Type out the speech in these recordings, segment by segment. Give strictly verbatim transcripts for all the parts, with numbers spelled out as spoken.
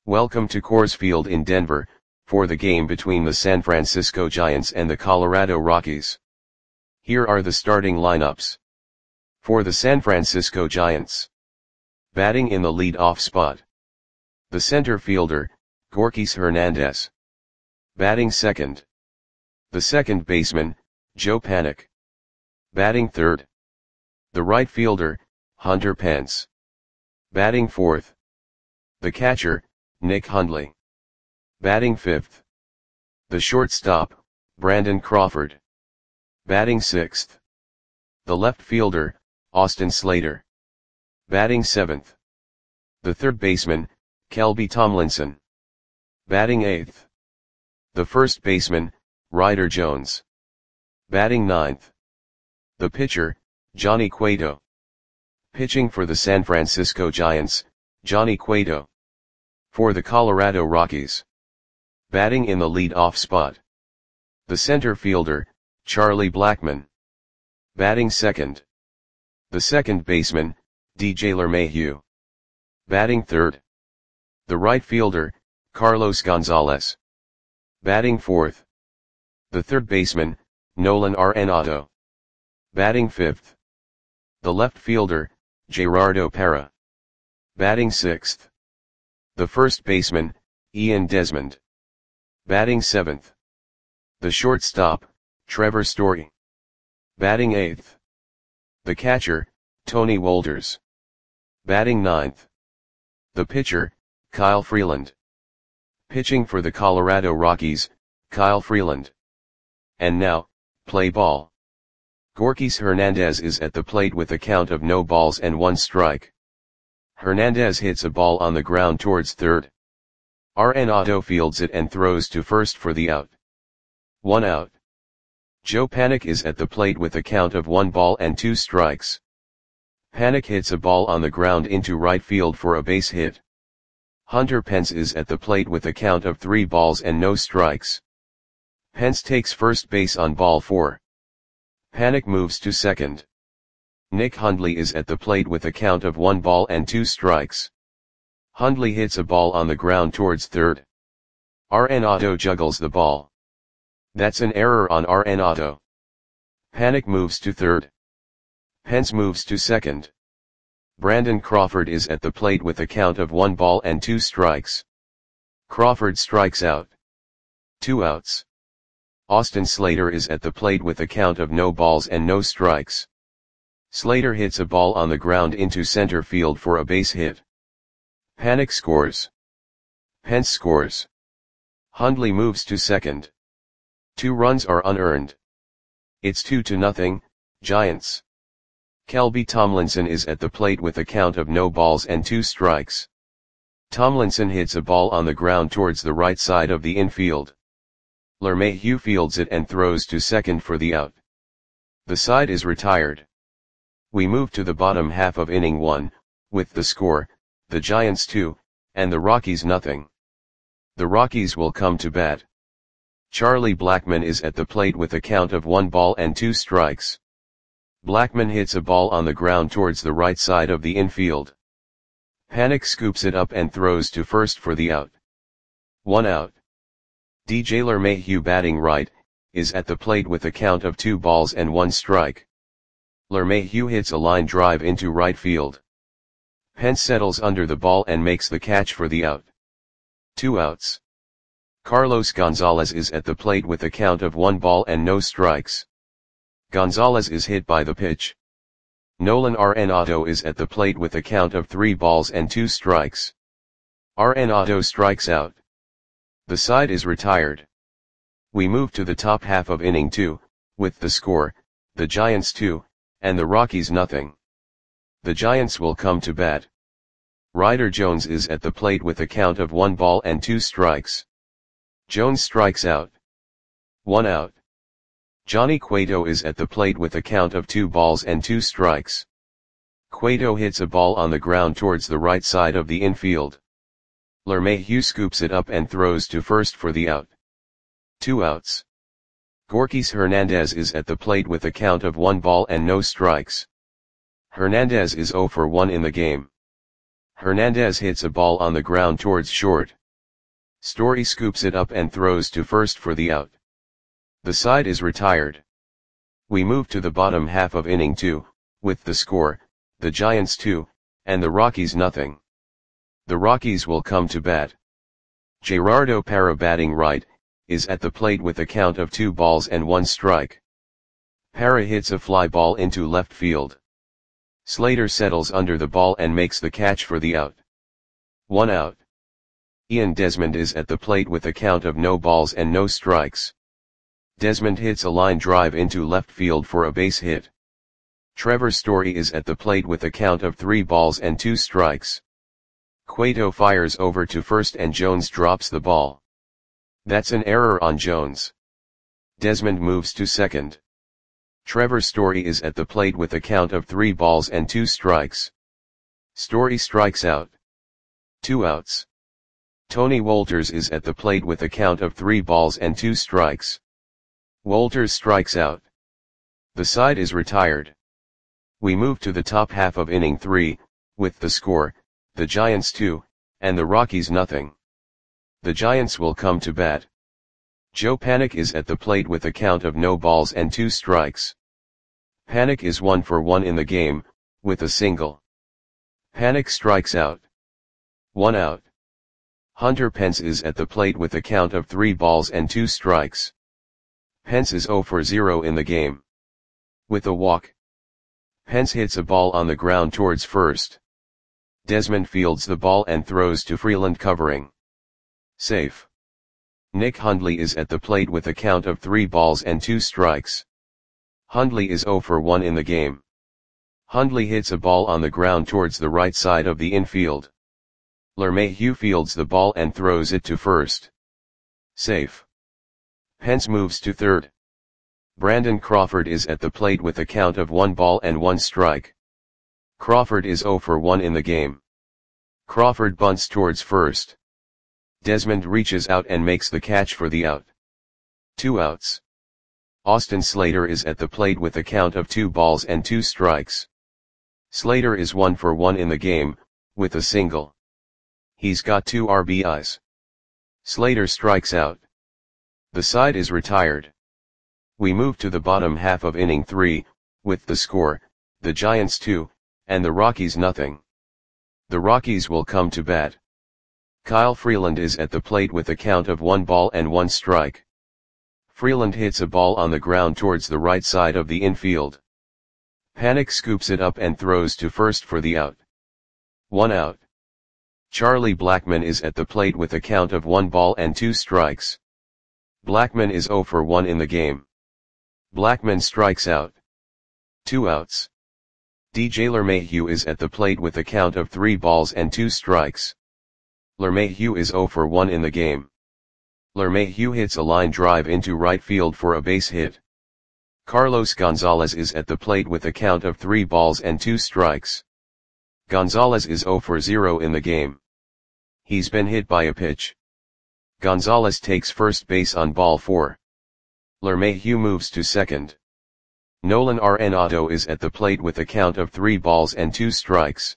Welcome to Coors Field in Denver, for the game between the San Francisco Giants and the Colorado Rockies. Here are the starting lineups. For the San Francisco Giants. Batting in the lead-off spot. The center fielder, Gorkys Hernandez. Batting second. The second baseman, Joe Panik. Batting third. The right fielder, Hunter Pence. Batting fourth. The catcher, Nick Hundley. Batting fifth. The shortstop, Brandon Crawford. Batting sixth. The left fielder, Austin Slater. Batting seventh. The third baseman, Kelby Tomlinson. Batting eighth. The first baseman, Ryder Jones. Batting ninth. The pitcher, Johnny Cueto. Pitching for the San Francisco Giants, Johnny Cueto. For the Colorado Rockies. Batting in the lead-off spot. The center fielder, Charlie Blackmon. Batting second. The second baseman, D J LeMahieu. Batting third. The right fielder, Carlos Gonzalez. Batting fourth. The third baseman, Nolan Arenado. Batting fifth. The left fielder, Gerardo Parra. Batting sixth. The first baseman, Ian Desmond. Batting seventh. The shortstop, Trevor Story. Batting eighth. The catcher, Tony Wolters. Batting ninth. The pitcher, Kyle Freeland. Pitching for the Colorado Rockies, Kyle Freeland. And now, play ball. Gorkys Hernandez is at the plate with a count of no balls and one strike. Hernandez hits a ball on the ground towards third. Arenado fields it and throws to first for the out. One out. Joe Panik is at the plate with a count of one ball and two strikes. Panik hits a ball on the ground into right field for a base hit. Hunter Pence is at the plate with a count of three balls and no strikes. Pence takes first base on ball four. Panik moves to second. Nick Hundley is at the plate with a count of one ball and two strikes. Hundley hits a ball on the ground towards third. Arenado juggles the ball. That's an error on Arenado. Panik moves to third. Pence moves to second. Brandon Crawford is at the plate with a count of one ball and two strikes. Crawford strikes out. Two outs. Austin Slater is at the plate with a count of no balls and no strikes. Slater hits a ball on the ground into center field for a base hit. Panik scores. Pence scores. Hundley moves to second. Two runs are unearned. It's two to nothing, Giants. Kelby Tomlinson is at the plate with a count of no balls and two strikes. Tomlinson hits a ball on the ground towards the right side of the infield. LeMahieu fields it and throws to second for the out. The side is retired. We move to the bottom half of inning one, with the score, the Giants two, and the Rockies nothing. The Rockies will come to bat. Charlie Blackmon is at the plate with a count of one ball and two strikes. Blackmon hits a ball on the ground towards the right side of the infield. Panik scoops it up and throws to first for the out. One out. D J LeMahieu batting right, is at the plate with a count of two balls and one strike. LeMahieu hits a line drive into right field. Pence settles under the ball and makes the catch for the out. Two outs. Carlos Gonzalez is at the plate with a count of one ball and no strikes. Gonzalez is hit by the pitch. Nolan Arenado is at the plate with a count of three balls and two strikes. Arenado strikes out. The side is retired. We move to the top half of inning two, with the score, the Giants two, and the Rockies nothing. The Giants will come to bat. Ryder Jones is at the plate with a count of one ball and two strikes. Jones strikes out. One out. Johnny Cueto is at the plate with a count of two balls and two strikes. Cueto hits a ball on the ground towards the right side of the infield. LeMahieu scoops it up and throws to first for the out. Two outs. Gorkys Hernandez is at the plate with a count of one ball and no strikes. Hernandez is zero for one in the game. Hernandez hits a ball on the ground towards short. Story scoops it up and throws to first for the out. The side is retired. We move to the bottom half of inning two, with the score, the Giants two, and the Rockies nothing. The Rockies will come to bat. Gerardo Parra, batting right, is at the plate with a count of two balls and one strike. Parra hits a fly ball into left field. Slater settles under the ball and makes the catch for the out. One out. Ian Desmond is at the plate with a count of no balls and no strikes. Desmond hits a line drive into left field for a base hit. Trevor Story is at the plate with a count of three balls and two strikes. Cueto fires over to first and Jones drops the ball. That's an error on Jones. Desmond moves to second. Trevor Story is at the plate with a count of three balls and two strikes. Story strikes out. Two outs. Tony Wolters is at the plate with a count of three balls and two strikes. Wolters strikes out. The side is retired. We move to the top half of inning three, with the score, the Giants two, and the Rockies nothing. The Giants will come to bat. Joe Panik is at the plate with a count of no balls and two strikes. Panik is one for one in the game, with a single. Panik strikes out. One out. Hunter Pence is at the plate with a count of three balls and two strikes. Pence is zero for zero in the game. With a walk. Pence hits a ball on the ground towards first. Desmond fields the ball and throws to Freeland covering. Safe. Nick Hundley is at the plate with a count of three balls and two strikes. Hundley is zero for one in the game. Hundley hits a ball on the ground towards the right side of the infield. LeMahieu fields the ball and throws it to first. Safe. Pence moves to third. Brandon Crawford is at the plate with a count of one ball and one strike. Crawford is zero for one in the game. Crawford bunts towards first. Desmond reaches out and makes the catch for the out. Two outs. Austin Slater is at the plate with a count of two balls and two strikes. Slater is one for one in the game, with a single. He's got two R B Is. Slater strikes out. The side is retired. We move to the bottom half of inning three, with the score, the Giants two, and the Rockies nothing. The Rockies will come to bat. Kyle Freeland is at the plate with a count of one ball and one strike. Freeland hits a ball on the ground towards the right side of the infield. Panik scoops it up and throws to first for the out. One out. Charlie Blackmon is at the plate with a count of one ball and two strikes. Blackmon is zero for one in the game. Blackmon strikes out. Two outs. D J LeMahieu is at the plate with a count of three balls and two strikes. LeMahieu is zero for one in the game. LeMahieu hits a line drive into right field for a base hit. Carlos Gonzalez is at the plate with a count of three balls and two strikes. Gonzalez is zero for zero in the game. He's been hit by a pitch. Gonzalez takes first base on ball four. LeMahieu moves to second. Nolan Arenado is at the plate with a count of three balls and two strikes.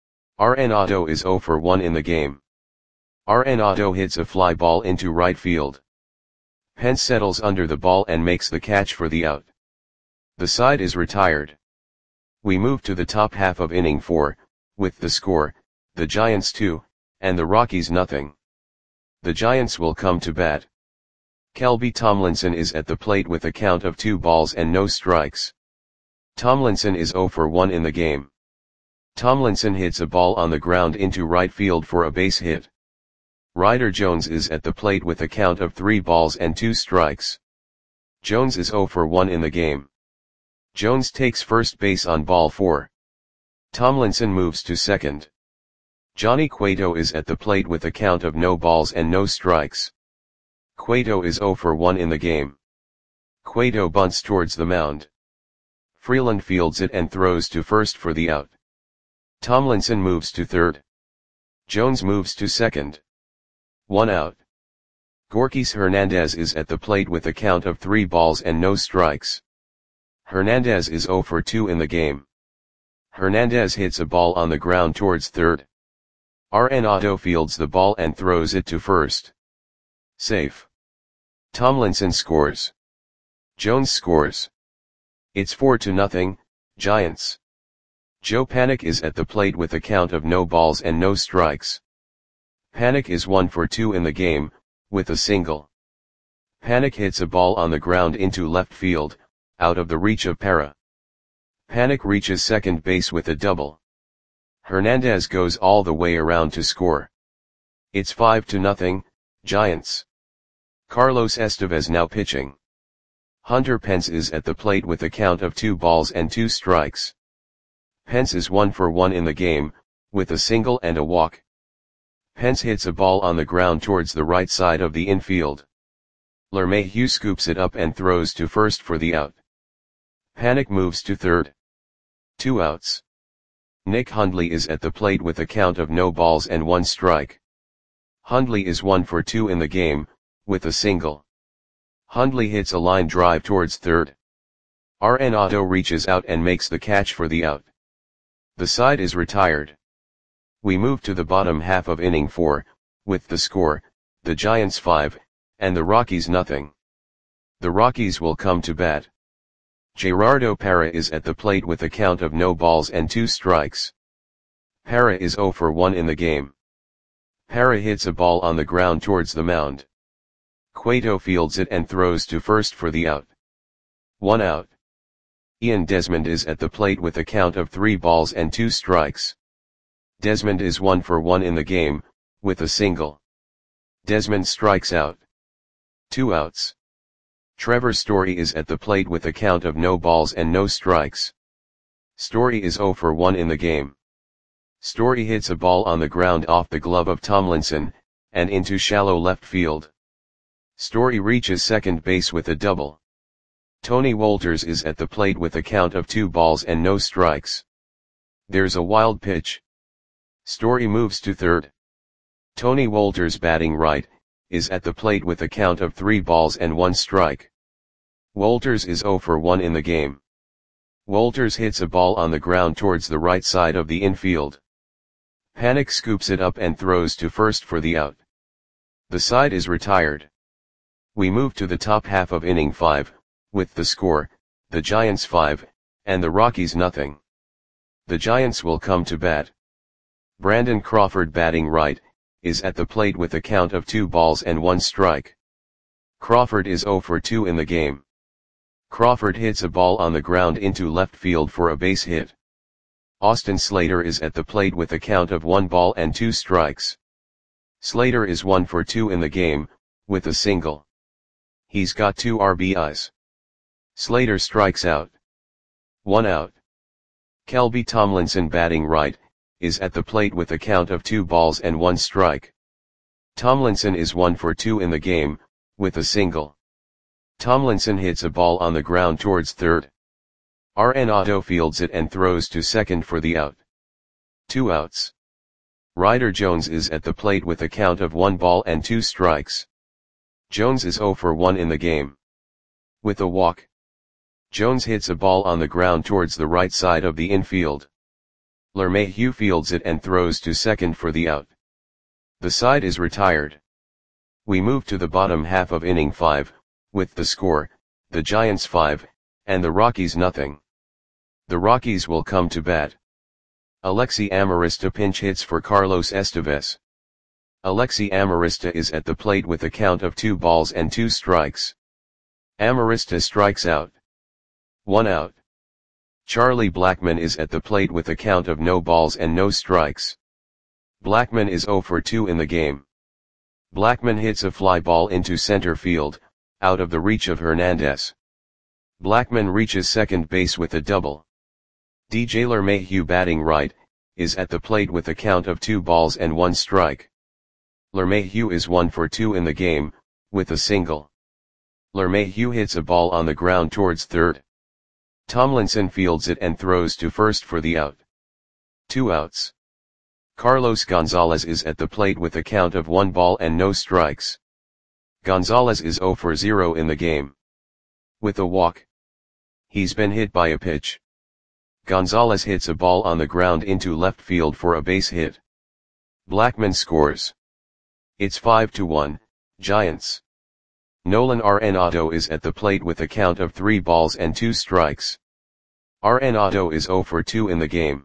Arenado is zero for one in the game. Arenado hits a fly ball into right field. Pence settles under the ball and makes the catch for the out. The side is retired. We move to the top half of inning four, with the score, the Giants two, and the Rockies nothing. The Giants will come to bat. Kelby Tomlinson is at the plate with a count of two balls and no strikes. Tomlinson is zero for one in the game. Tomlinson hits a ball on the ground into right field for a base hit. Ryder Jones is at the plate with a count of three balls and two strikes. Jones is zero for one in the game. Jones takes first base on ball four. Tomlinson moves to second. Johnny Cueto is at the plate with a count of no balls and no strikes. Cueto is zero for one in the game. Cueto bunts towards the mound. Freeland fields it and throws to first for the out. Tomlinson moves to third. Jones moves to second. One out. Gorkys Hernandez is at the plate with a count of three balls and no strikes. Hernandez is zero for two in the game. Hernandez hits a ball on the ground towards third. Arenado fields the ball and throws it to first. Safe. Tomlinson scores. Jones scores. It's four to nothing, Giants. Joe Panik is at the plate with a count of no balls and no strikes. Panik is one for two in the game, with a single. Panik hits a ball on the ground into left field, out of the reach of Parra. Panik reaches second base with a double. Hernandez goes all the way around to score. It's five to nothing, Giants. Carlos Estevez now pitching. Hunter Pence is at the plate with a count of two balls and two strikes. Pence is one for one in the game, with a single and a walk. Pence hits a ball on the ground towards the right side of the infield. LeMahieu scoops it up and throws to first for the out. Panik moves to third. Two outs. Nick Hundley is at the plate with a count of no balls and one strike. Hundley is one for two in the game, with a single. Hundley hits a line drive towards third. Arenado reaches out and makes the catch for the out. The side is retired. We move to the bottom half of inning four, with the score, the Giants five, and the Rockies nothing. The Rockies will come to bat. Gerardo Parra is at the plate with a count of no balls and two strikes. Parra is zero for one in the game. Parra hits a ball on the ground towards the mound. Cueto fields it and throws to first for the out. One out. Ian Desmond is at the plate with a count of three balls and two strikes. Desmond is one for one in the game, with a single. Desmond strikes out. Two outs. Trevor Story is at the plate with a count of no balls and no strikes. Story is zero for one in the game. Story hits a ball on the ground off the glove of Tomlinson, and into shallow left field. Story reaches second base with a double. Tony Wolters is at the plate with a count of two balls and no strikes. There's a wild pitch. Story moves to third. Tony Wolters, batting right, is at the plate with a count of three balls and one strike. Wolters is zero for one in the game. Wolters hits a ball on the ground towards the right side of the infield. Panik scoops it up and throws to first for the out. The side is retired. We move to the top half of inning five, with the score, the Giants five, and the Rockies nothing. The Giants will come to bat. Brandon Crawford, batting right, is at the plate with a count of two balls and one strike. Crawford is zero for two in the game. Crawford hits a ball on the ground into left field for a base hit. Austin Slater is at the plate with a count of one ball and two strikes. Slater is one for two in the game, with a single. He's got two R B Is. Slater strikes out. One out. Kelby Tomlinson, batting right, is at the plate with a count of two balls and one strike. Tomlinson is one for two in the game, with a single. Tomlinson hits a ball on the ground towards third. Arenado fields it and throws to second for the out. Two outs. Ryder Jones is at the plate with a count of one ball and two strikes. Jones is zero for one in the game. With a walk. Jones hits a ball on the ground towards the right side of the infield. LeMahieu fields it and throws to second for the out. The side is retired. We move to the bottom half of inning five, with the score, the Giants five, and the Rockies nothing. The Rockies will come to bat. Alexi Amarista pinch hits for Carlos Estevez. Alexi Amarista is at the plate with a count of two balls and two strikes. Amarista strikes out. One out. Charlie Blackmon is at the plate with a count of no balls and no strikes. Blackmon is zero for two in the game. Blackmon hits a fly ball into center field, out of the reach of Hernandez. Blackmon reaches second base with a double. D J LeMahieu, batting right, is at the plate with a count of two balls and one strike. LeMahieu is one for two in the game, with a single. LeMahieu hits a ball on the ground towards third. Tomlinson fields it and throws to first for the out. Two outs. Carlos Gonzalez is at the plate with a count of one ball and no strikes. Gonzalez is zero for zero in the game. With a walk. He's been hit by a pitch. Gonzalez hits a ball on the ground into left field for a base hit. Blackman scores. It's five to one, Giants. Nolan Arenado is at the plate with a count of three balls and two strikes. Arenado is zero for two in the game.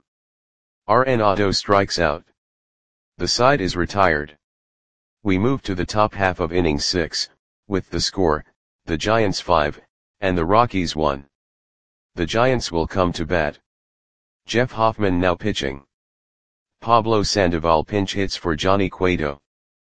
Arenado strikes out. The side is retired. We move to the top half of inning six, with the score, the Giants five, and the Rockies one. The Giants will come to bat. Jeff Hoffman now pitching. Pablo Sandoval pinch hits for Johnny Cueto.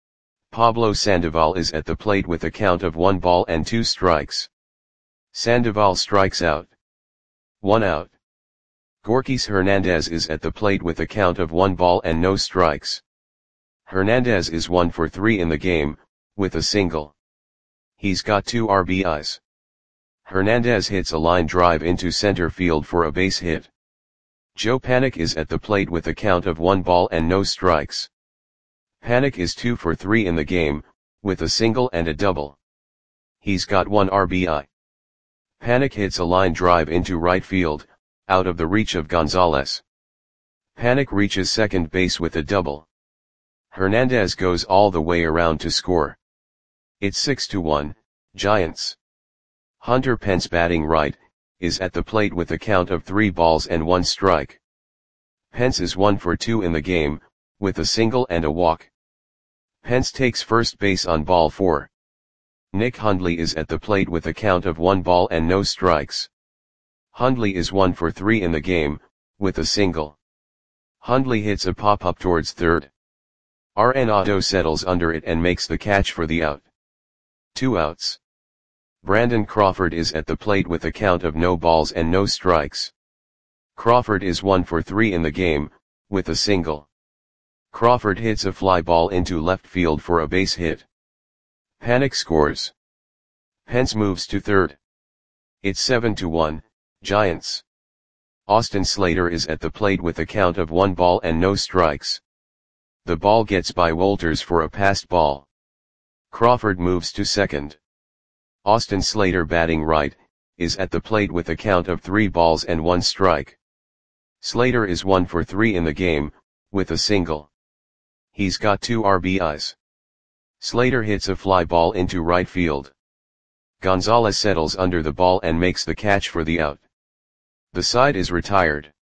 Pablo Sandoval is at the plate with a count of one ball and two strikes. Sandoval strikes out. One out. Gorkys Hernandez is at the plate with a count of one ball and no strikes. Hernandez is one for three in the game, with a single. He's got two R B Is. Hernandez hits a line drive into center field for a base hit. Joe Panik is at the plate with a count of one ball and no strikes. Panik is two for three in the game, with a single and a double. He's got one R B I. Panik hits a line drive into right field, out of the reach of Gonzalez. Panik reaches second base with a double. Hernandez goes all the way around to score. It's six to one, Giants. Hunter Pence batting right, is at the plate with a count of three balls and one strike. Pence is one for two in the game, with a single and a walk. Pence takes first base on ball four. Nick Hundley is at the plate with a count of one ball and no strikes. Hundley is one for three in the game, with a single. Hundley hits a pop-up towards third. Arenado settles under it and makes the catch for the out. Two outs. Brandon Crawford is at the plate with a count of no balls and no strikes. Crawford is one for three in the game, with a single. Crawford hits a fly ball into left field for a base hit. Panik scores. Pence moves to third. It's seven to one, Giants. Austin Slater is at the plate with a count of one ball and no strikes. The ball gets by Wolters for a passed ball. Crawford moves to second. Austin Slater batting right, is at the plate with a count of three balls and one strike. Slater is one for three in the game, with a single. He's got two R B Is. Slater hits a fly ball into right field. Gonzalez settles under the ball and makes the catch for the out. The side is retired.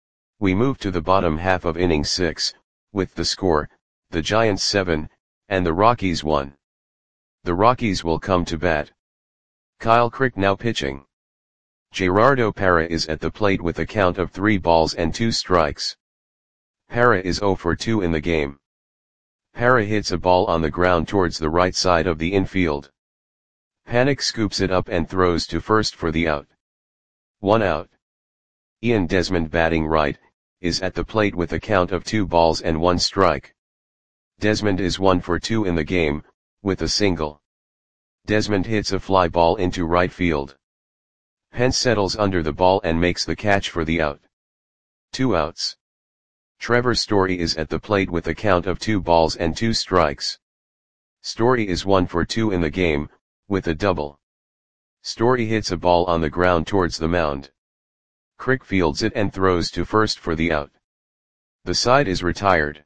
We move to the bottom half of inning six, with the score, the Giants seven, and the Rockies one. The Rockies will come to bat. Kyle Crick now pitching. Gerardo Parra is at the plate with a count of three balls and two strikes. Parra is zero for two in the game. Parra hits a ball on the ground towards the right side of the infield. Panik scoops it up and throws to first for the out. One out. Ian Desmond batting right, is at the plate with a count of two balls and one strike. Desmond is one for two in the game, with a single. Desmond hits a fly ball into right field. Pence settles under the ball and makes the catch for the out. Two outs. Trevor Story is at the plate with a count of two balls and two strikes. Story is one for two in the game, with a double. Story hits a ball on the ground towards the mound. Crick fields it and throws to first for the out. The side is retired.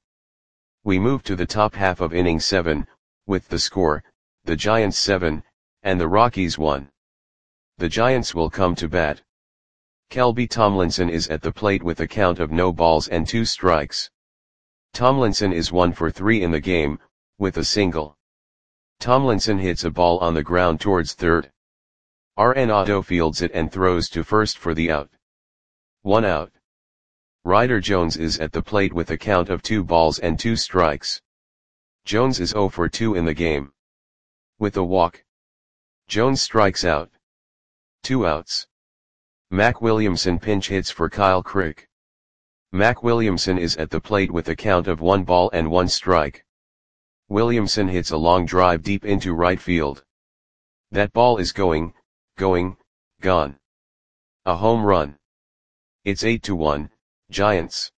We move to the top half of inning seven, with the score, the Giants seven, and the Rockies one. The Giants will come to bat. Kelby Tomlinson is at the plate with a count of no balls and two strikes. Tomlinson is one for three in the game, with a single. Tomlinson hits a ball on the ground towards third. Arenado fields it and throws to first for the out. One out. Ryder Jones is at the plate with a count of two balls and two strikes. Jones is zero for two in the game. With a walk. Jones strikes out. Two outs. Mac Williamson pinch hits for Kyle Crick. Mac Williamson is at the plate with a count of one ball and one strike. Williamson hits a long drive deep into right field. That ball is going, going, gone. A home run. It's eight to one, Giants.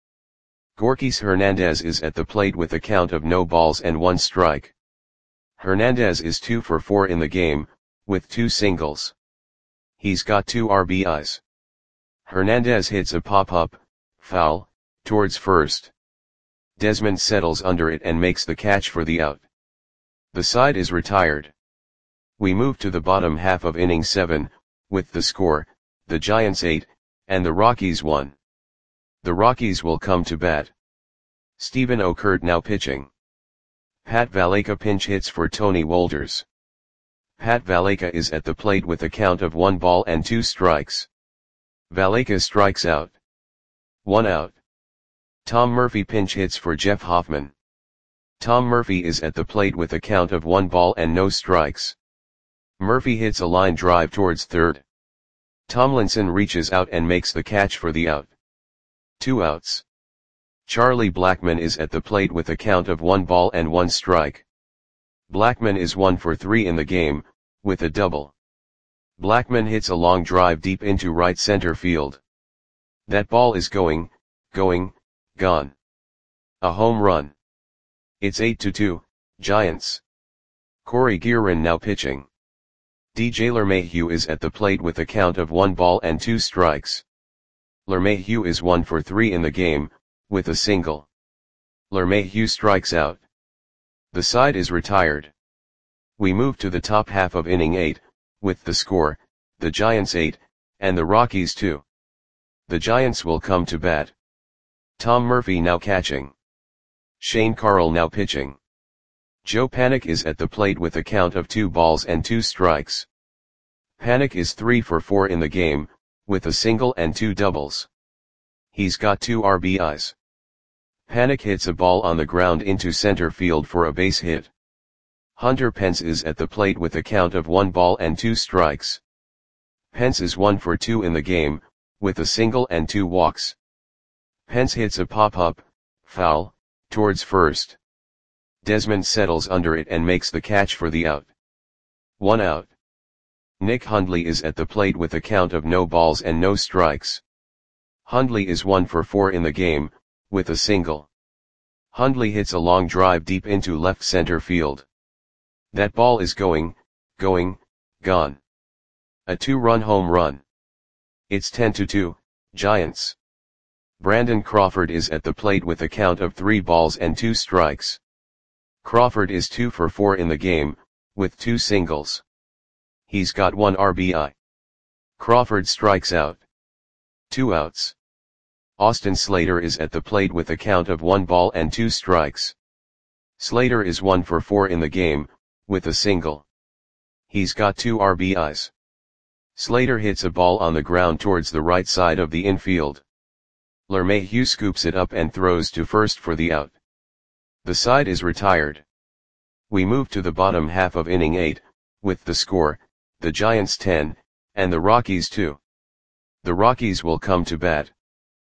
Gorkys Hernandez is at the plate with a count of no balls and one strike. Hernandez is two for four in the game, with two singles. He's got two R B Is. Hernandez hits a pop-up, foul, towards first. Desmond settles under it and makes the catch for the out. The side is retired. We move to the bottom half of inning seven, with the score, the Giants eight, and the Rockies one. The Rockies will come to bat. Stephen Okert now pitching. Pat Valaika pinch hits for Tony Wolders. Pat Valaika is at the plate with a count of one ball and two strikes. Valaika strikes out. One out. Tom Murphy pinch hits for Jeff Hoffman. Tom Murphy is at the plate with a count of one ball and no strikes. Murphy hits a line drive towards third. Tomlinson reaches out and makes the catch for the out. Two outs. Charlie Blackmon is at the plate with a count of one ball and one strike. Blackmon is one for three in the game, with a double. Blackmon hits a long drive deep into right center field. That ball is going, going, gone. A home run. It's eight to two, Giants. Corey Guerin now pitching. D J LeMahieu is at the plate with a count of one ball and two strikes. LeMahieu is one for three in the game, with a single. LeMahieu strikes out. The side is retired. We move to the top half of inning eight, with the score, the Giants eight, and the Rockies two. The Giants will come to bat. Tom Murphy now catching. Shane Carle now pitching. Joe Panik is at the plate with a count of two balls and two strikes. Panik is three for four in the game, with a single and two doubles. He's got two R B Is. Panik hits a ball on the ground into center field for a base hit. Hunter Pence is at the plate with a count of one ball and two strikes. Pence is one for two in the game, with a single and two walks. Pence hits a pop-up, foul, towards first. Desmond settles under it and makes the catch for the out. One out. Nick Hundley is at the plate with a count of no balls and no strikes. Hundley is one for four in the game, with a single. Hundley hits a long drive deep into left center field. That ball is going, going, gone. A two-run home run. It's ten to two, Giants. Brandon Crawford is at the plate with a count of three balls and two strikes. Crawford is two for four in the game, with two singles. He's got one R B I. Crawford strikes out. Two outs. Austin Slater is at the plate with a count of one ball and two strikes. Slater is one for four in the game, with a single. He's got two R B Is. Slater hits a ball on the ground towards the right side of the infield. LeMahieu scoops it up and throws to first for the out. The side is retired. We move to the bottom half of inning eight, with the score, the Giants ten, and the Rockies two. The Rockies will come to bat.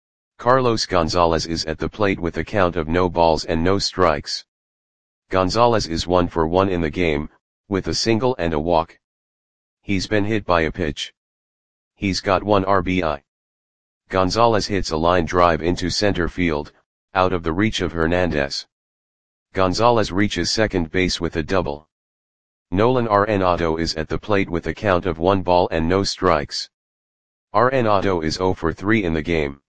Carlos Gonzalez is at the plate with a count of no balls and no strikes. Gonzalez is one for one in the game, with a single and a walk. He's been hit by a pitch. He's got one R B I. Gonzalez hits a line drive into center field, out of the reach of Hernandez. Gonzalez reaches second base with a double. Nolan Arenado is at the plate with a count of one ball and no strikes. Arenado is zero for three in the game.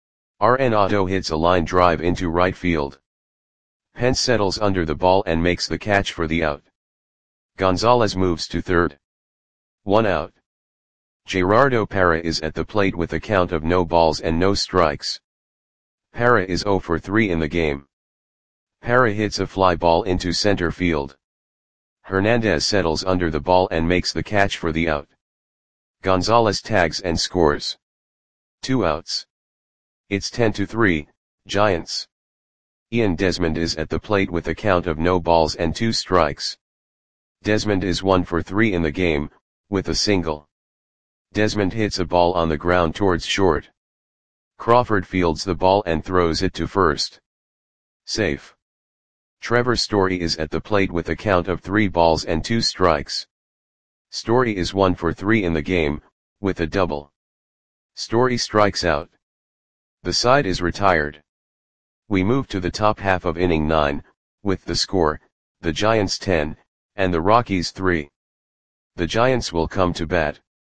Arenado hits a line drive into right field. Pence settles under the ball and makes the catch for the out. Gonzalez moves to third. One out. Gerardo Parra is at the plate with a count of no balls and no strikes. Parra is zero for three in the game. Parra hits a fly ball into center field. Hernandez settles under the ball and makes the catch for the out. Gonzalez tags and scores. Two outs. It's ten to three, Giants. Ian Desmond is at the plate with a count of no balls and two strikes. Desmond is one for three in the game, with a single. Desmond hits a ball on the ground towards short. Crawford fields the ball and throws it to first. Safe. Trevor Story is at the plate with a count of three balls and two strikes. Story is one for three in the game, with a double. Story strikes out. The side is retired. We move to the top half of inning nine, with the score, the Giants ten, and the Rockies three. The Giants will come to bat.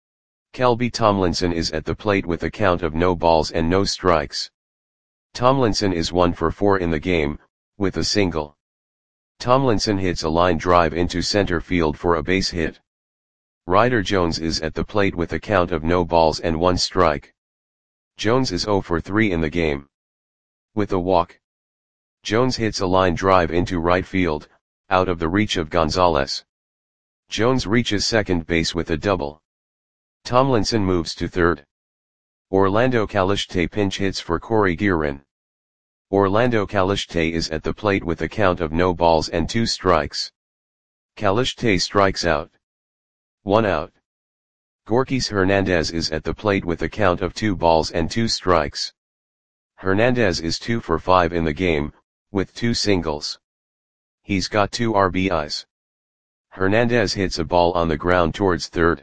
Kelby Tomlinson is at the plate with a count of no balls and no strikes. Tomlinson is one for four in the game, with a single. Tomlinson hits a line drive into center field for a base hit. Ryder Jones is at the plate with a count of no balls and one strike. Jones is zero for three in the game. With a walk, Jones hits a line drive into right field, out of the reach of Gonzalez. Jones reaches second base with a double. Tomlinson moves to third. Orlando Caliste pinch hits for Corey Guerin. Orlando Caliste is at the plate with a count of no balls and two strikes. Caliste strikes out. One out. Gorkys Hernandez is at the plate with a count of two balls and two strikes. Hernandez is two for five in the game, with two singles. He's got two R B Is. Hernandez hits a ball on the ground towards third.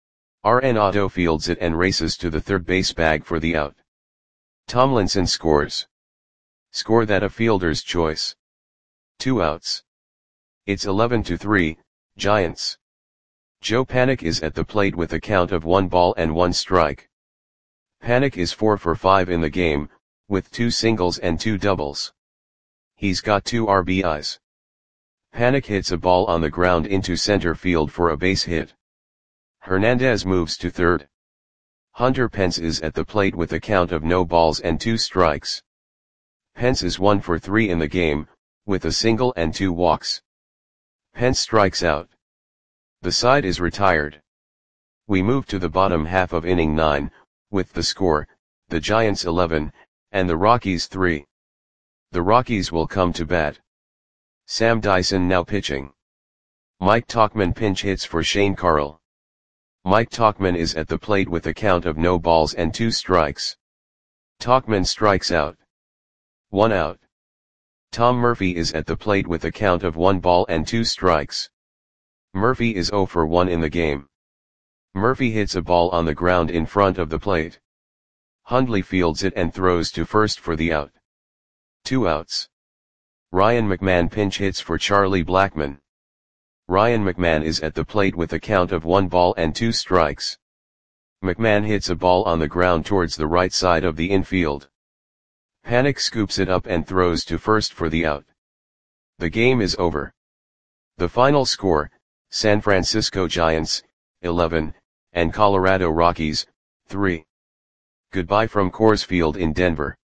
Arenado fields it and races to the third base bag for the out. Tomlinson scores. Score that a fielder's choice. Two outs. It's eleven to three, Giants. Joe Panik is at the plate with a count of one ball and one strike. Panik is four for five in the game, with two singles and two doubles. He's got two R B Is. Panik hits a ball on the ground into center field for a base hit. Hernandez moves to third. Hunter Pence is at the plate with a count of no balls and two strikes. Pence is one for three in the game, with a single and two walks. Pence strikes out. The side is retired. We move to the bottom half of inning nine, with the score, the Giants eleven, and the Rockies three. The Rockies will come to bat. Sam Dyson now pitching. Mike Tauchman pinch hits for Shane Carle. Mike Tauchman is at the plate with a count of no balls and two strikes. Tauchman strikes out. One out. Tom Murphy is at the plate with a count of one ball and two strikes. Murphy is zero for one in the game. Murphy hits a ball on the ground in front of the plate. Hundley fields it and throws to first for the out. Two outs. Ryan McMahon pinch hits for Charlie Blackmon. Ryan McMahon is at the plate with a count of one ball and two strikes. McMahon hits a ball on the ground towards the right side of the infield. Panik scoops it up and throws to first for the out. The game is over. The final score, San Francisco Giants, eleven, and Colorado Rockies, three. Goodbye from Coors Field in Denver.